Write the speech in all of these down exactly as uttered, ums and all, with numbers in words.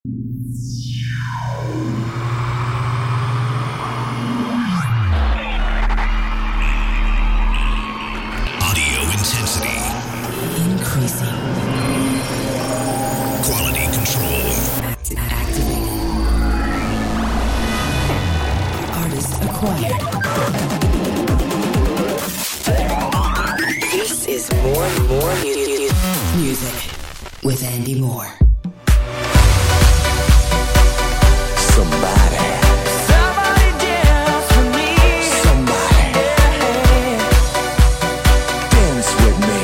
Audio intensity increasing. Quality control Activated. Artist acquired. This is more and more music. Music with Andy Moore. Somebody. Somebody dance with me. Somebody. Dance with me.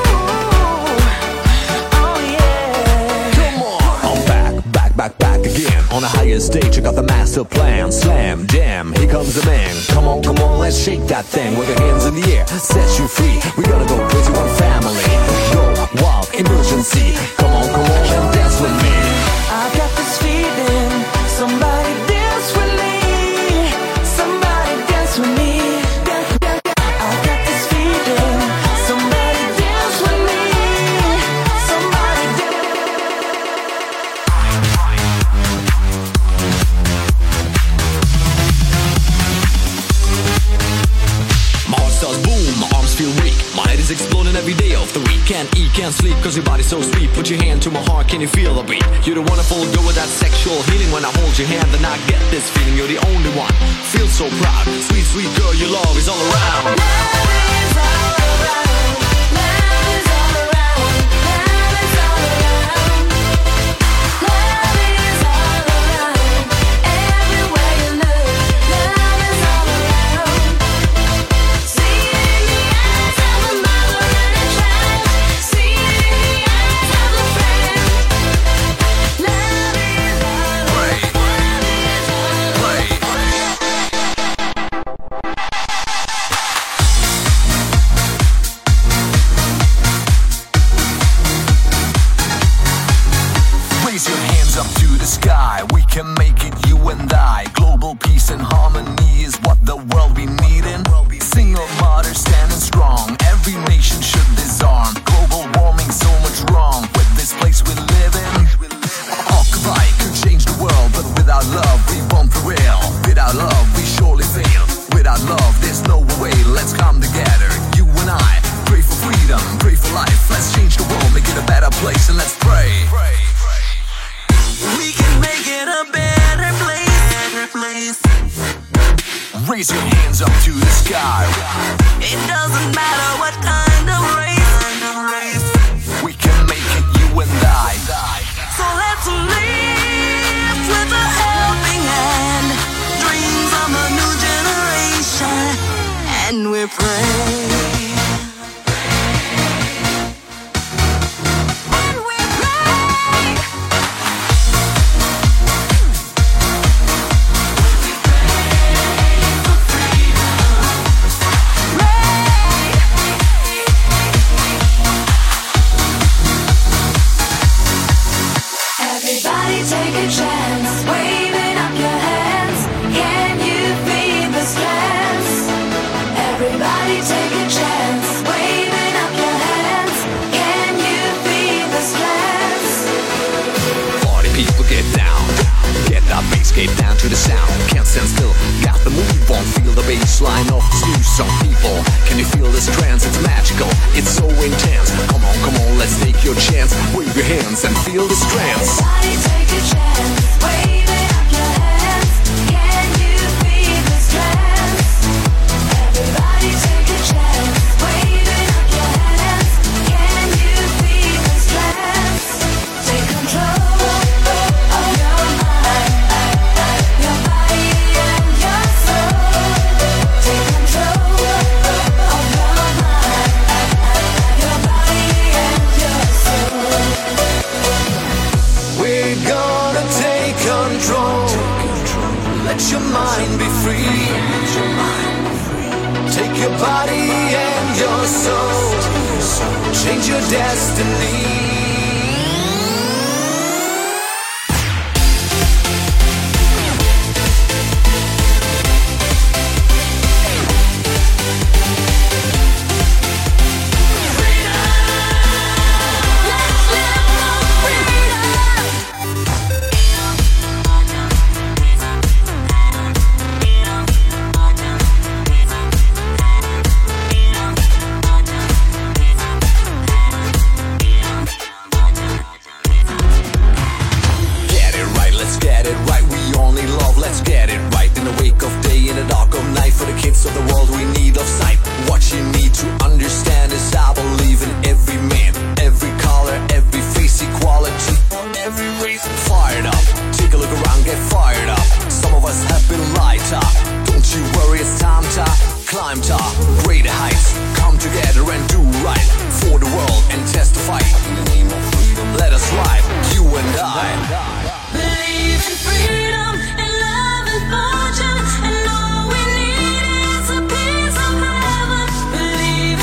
Ooh, oh yeah. Come on. I'm back, back, back, back again. On a higher stage, I got the master plan. Slam, jam, here comes the man. Come on, come on, let's shake that thing with your hands in the air. Set you free. We gotta go crazy, one family. Go wild, emergency. Come on, come on, and dance with me. I've got this feeling. Somebody dance with me. Somebody dance with me. I've got this feeling. Somebody dance with me. Somebody dance. My heart starts boom, my arms feel weak. My head is exploding every day of the week. Can't eat, can't sleep, cause your body's so sweet. Put your hand to my heart, can you feel the beat? You're the wonderful girl with that sexual healing. When I hold your hand, then I get this feeling. You're the only one, feel so proud. Sweet, sweet girl, your love is all around. Love is all around. Love is all around. Love is all around. Love is all around. Everywhere you look, love is all around. See it in the eyes of a mother and a child. See it in the eyes of a friend. Love is all around. Love is all Raise your hands up to the sky. We can make it, you and I. Global peace and harmony is what the world be needing. Single mother standing strong. Every nation should disarm. Global warming, so much wrong with this place we live in. Occupy could change the world, but without love we won't prevail. Without love we surely fail. Without love there's no way. Let's come together, you and I. Pray for freedom, pray for life. Let's change the world, make it a better place, and let's pray. We can make it a better place, better place. Raise your hands up to the sky. It doesn't matter what kind of race, kind of race. We can make it, you and I. So let's live with a helping hand. Dreams of a new generation, and we pray. And we pray. Everybody take a chance, waving up your hands. Can you feel the strands? Everybody take a chance, waving up your hands. Can you feel the strands? Party people get down. Get that bass, get down to the sound. Can't stand still, got the move on. Feel the bass line of this new song. People, can you feel this trance? It's magical, it's so intense. Come on, come on, let's take your chance. Wave your hands and feel this trance. Everybody take a chance, waving up your hands. Can you feel the strands? Everybody take a chance, waving up your hands. Can you feel the strands? Take control of your mind, your body and your soul. Take control of your mind, your body and your soul. We're gonna take control. Let your mind be free. Take your body and your soul. Change your destiny. let's get it right. In the wake of day, in the dark of night, for the kids of the world we need of sight. What you need to understand is I believe in every man, every color, every face, equality for every race. Fired up, take a look around, get fired up. Some of us have been light up. Don't you worry, it's time to climb to greater heights. Come together and do right for the world and testify. In the name of freedom, let us ride, you and I. Believe in freedom and love and fortune, and all we need is a piece of heaven. Believe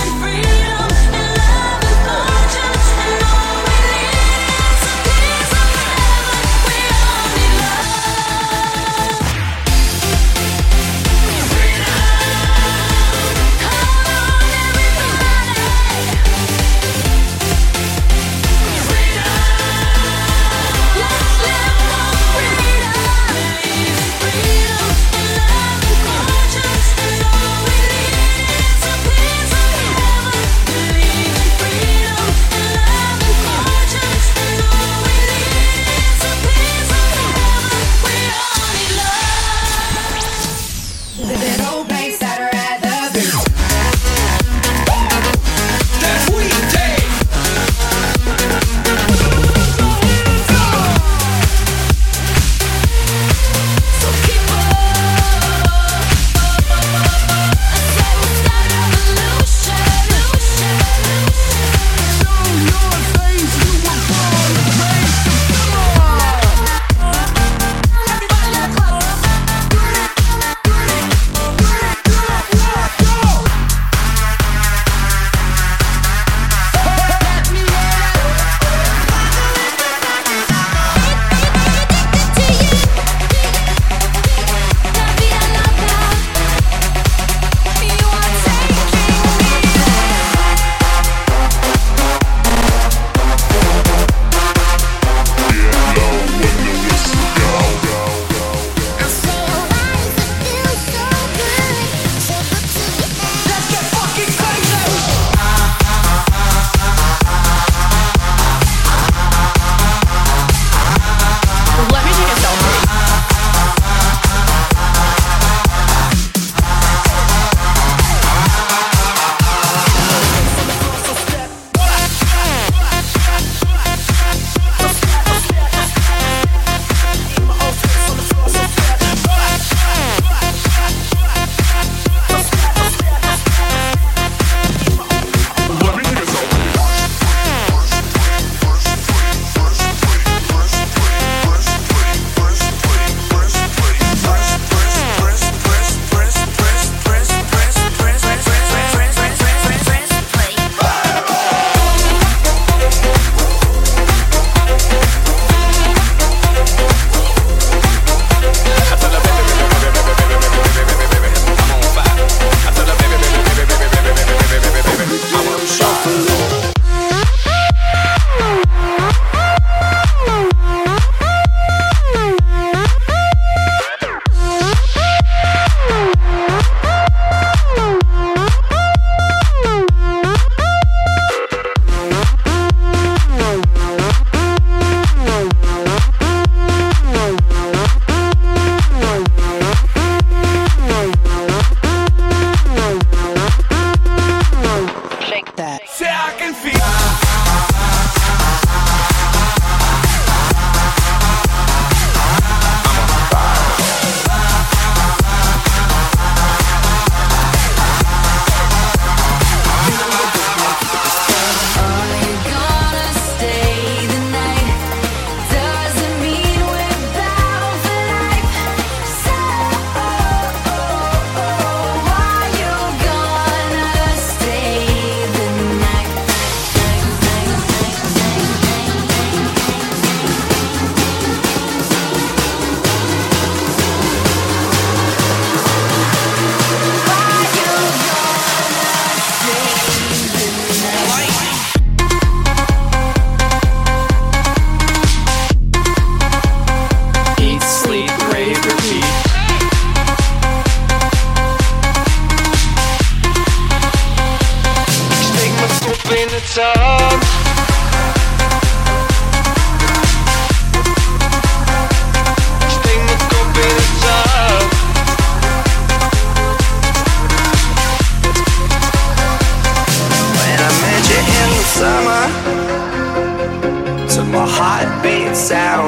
down.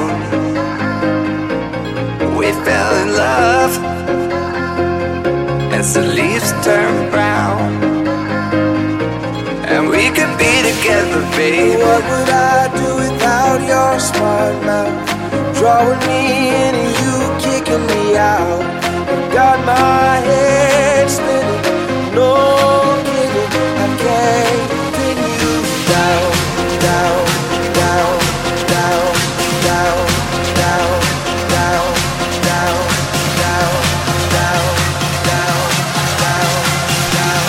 We fell in love as the leaves turn brown, and we could be together, babe. What would I do without your smart mouth? Drawing me in and you kicking me out. You got my head spinning, no kidding. I can't pin you down, down, down, down, down, down, down, down, down, down, down, down, down.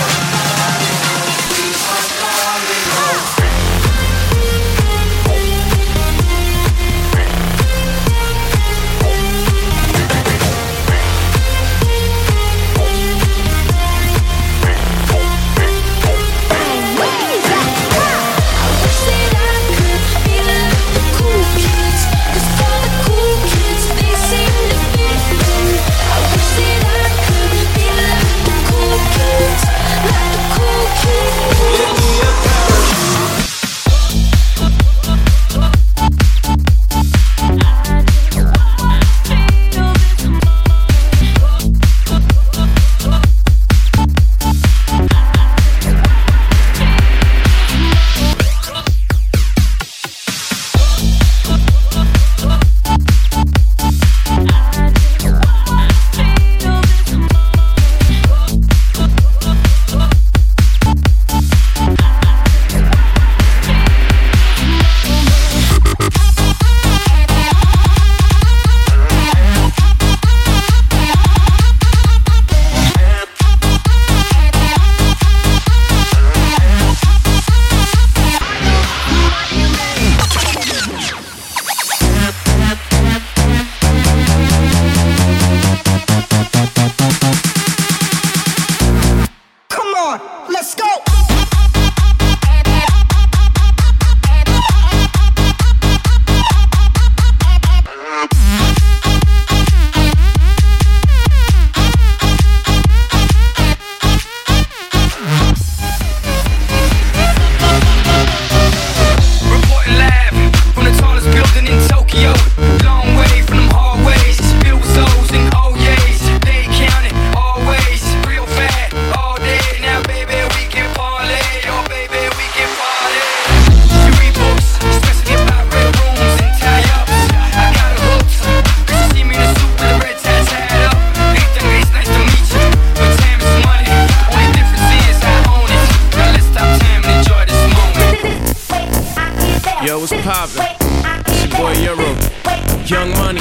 Yo, what's poppin'? It's your boy Euro, Young Money,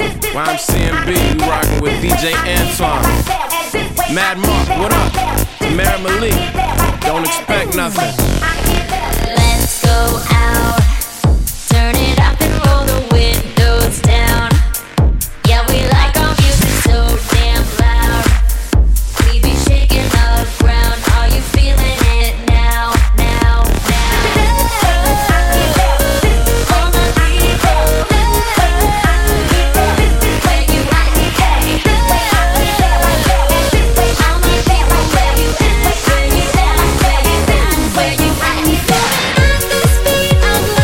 Y M C M B, we rockin' with D J Antoine. Mad Mark, what up? Mary Malik, don't expect nothing. Let's go out, turn it up and roll the windows down. Yeah, we like our music so damn loud. We be shaking the ground. Are you feeling it now? Now, now. On the beat, where you at today? On the beat, where you at? Where you down? Where you down? Where you at today? On this beat, I'm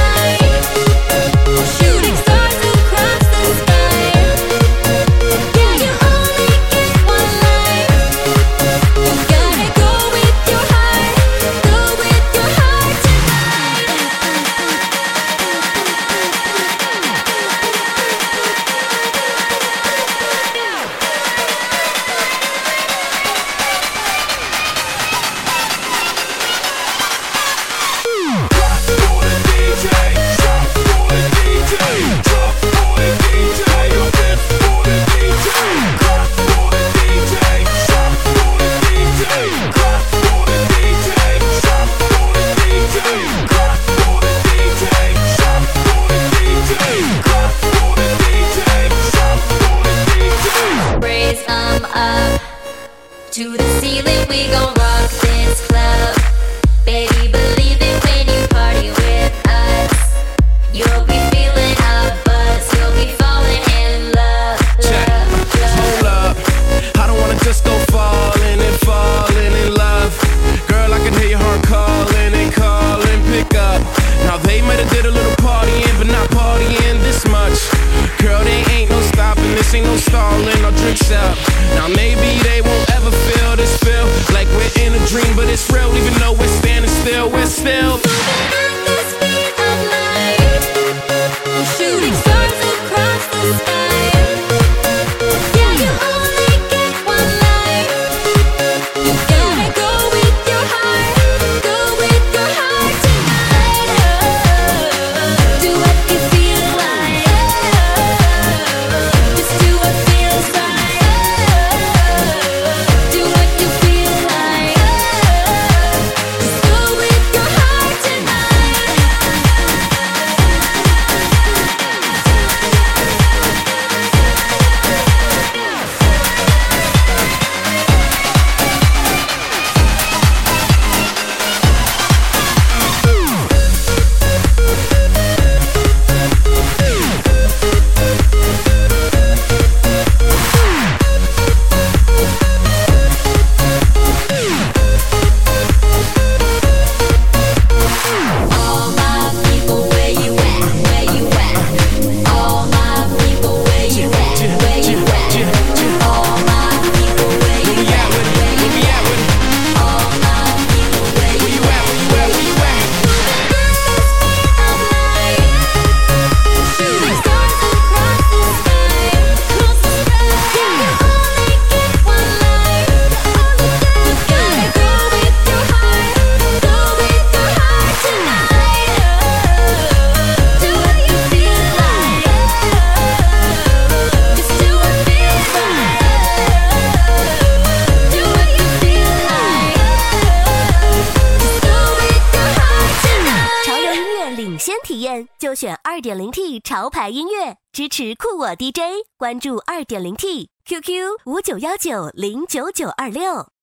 先体验就选 二点零 T 潮牌音乐，支持酷我 D J， 关注 二点零 T， Q Q 五九一九零九九二六。